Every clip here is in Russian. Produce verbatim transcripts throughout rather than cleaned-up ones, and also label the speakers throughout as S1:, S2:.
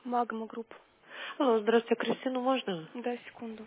S1: Магма Групп.
S2: Алло, здравствуйте, Кристину можно?
S1: Да, секунду.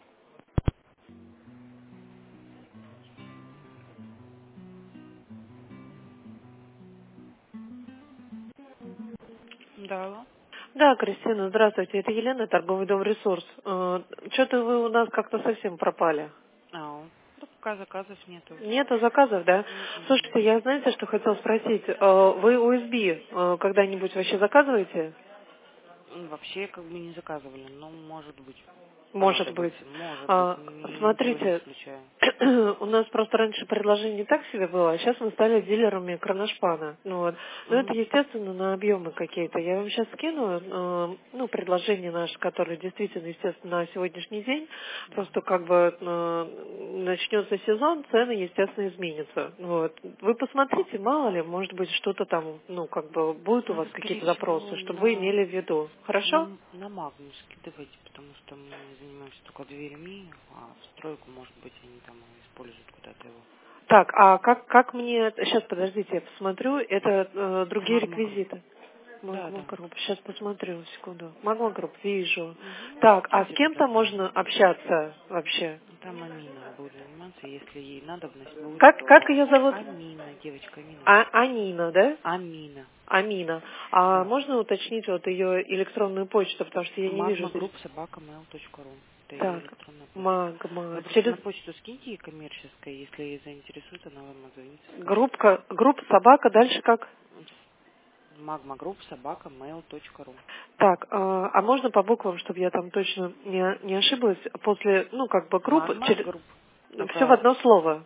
S1: Да, алло.
S2: Да, Кристина, здравствуйте, это Елена, торговый дом «Ресурс». Что-то вы у нас как-то совсем пропали.
S1: А, да пока заказов нету.
S2: Нету заказов, да?
S1: М-м.
S2: Слушайте, я знаете, что хотела спросить? Э, Вы у эс би э, когда-нибудь вообще заказываете?
S1: М, Вообще как бы не заказывали, но может быть
S2: Может быть.
S1: понадобится. Может быть,
S2: А,
S1: н- ничего не
S2: Смотрите,
S1: исключаю.
S2: у нас просто раньше предложение не так себе было, а сейчас мы стали дилерами кроношпана. Ну, вот. Но это,
S1: Угу.
S2: естественно, на объемы какие-то. Я вам сейчас скину, э, ну, предложения наши, которые действительно, естественно, на сегодняшний день. Просто как бы э, начнется сезон, цены, естественно, изменятся. Вот. Вы посмотрите, мало ли, может быть, что-то там, ну, как бы, будет у
S1: Ну,
S2: вас
S1: скорее
S2: какие-то
S1: всего,
S2: запросы, чтобы вы
S1: на,
S2: имели в виду. Хорошо?
S1: на, на магнум скидывайте, потому что мы занимаемся только дверями, а в стройку, может быть, они там используют куда-то его.
S2: Так, а как, как мне... Сейчас, подождите, я посмотрю. Это э, другие
S1: Магма Групп.
S2: реквизиты.
S1: Да,
S2: Магма
S1: да.
S2: Групп. Сейчас посмотрю, секунду. Магма Групп, вижу.
S1: Угу.
S2: Так, а с
S1: Смотрите
S2: кем-то
S1: туда.
S2: можно общаться вообще?
S1: Там Амина будет заниматься, если ей надобность будет.
S2: Как, как ее зовут?
S1: Амина, девочка Амина.
S2: А, Анина, да?
S1: Амина,
S2: Амина. А
S1: да.
S2: можно уточнить вот ее электронную почту, потому что я не вижу
S1: Магма
S2: здесь.
S1: Групп собака mail точка ру. Это ее
S2: Так,
S1: электронная почта.
S2: Магма.
S1: Вы просто
S2: Через
S1: на почту скиньте ей коммерческой, если ей заинтересует, она вам отзвонится, скажет.
S2: группка, группа собака, дальше как?
S1: Магма Групп собака mail точка ру.
S2: Так, а, а можно по буквам, чтобы я там точно не, не ошиблась, после, ну, как бы группы,
S1: Магма
S2: через,
S1: Групп.
S2: все в
S1: Только,
S2: одно слово.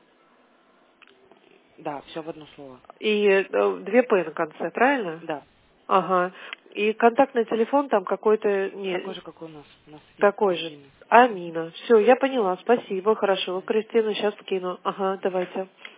S1: да, все в одно слово.
S2: И э, две «п» на конце, правильно?
S1: Да,
S2: Ага. И контактный телефон там какой-то,
S1: такой
S2: не,
S1: же, какой у нас. У нас е-
S2: такой же.
S1: единый.
S2: Амина. Все, я поняла, спасибо, хорошо. Кристина, сейчас скину. Ага, давайте.